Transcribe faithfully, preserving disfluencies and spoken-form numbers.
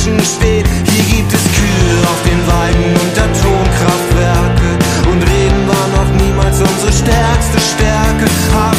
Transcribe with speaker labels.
Speaker 1: Menschen steht. Hier gibt es Kühe auf den Weiden und Atomkraftwerke. Und Reden war noch niemals unsere stärkste Stärke.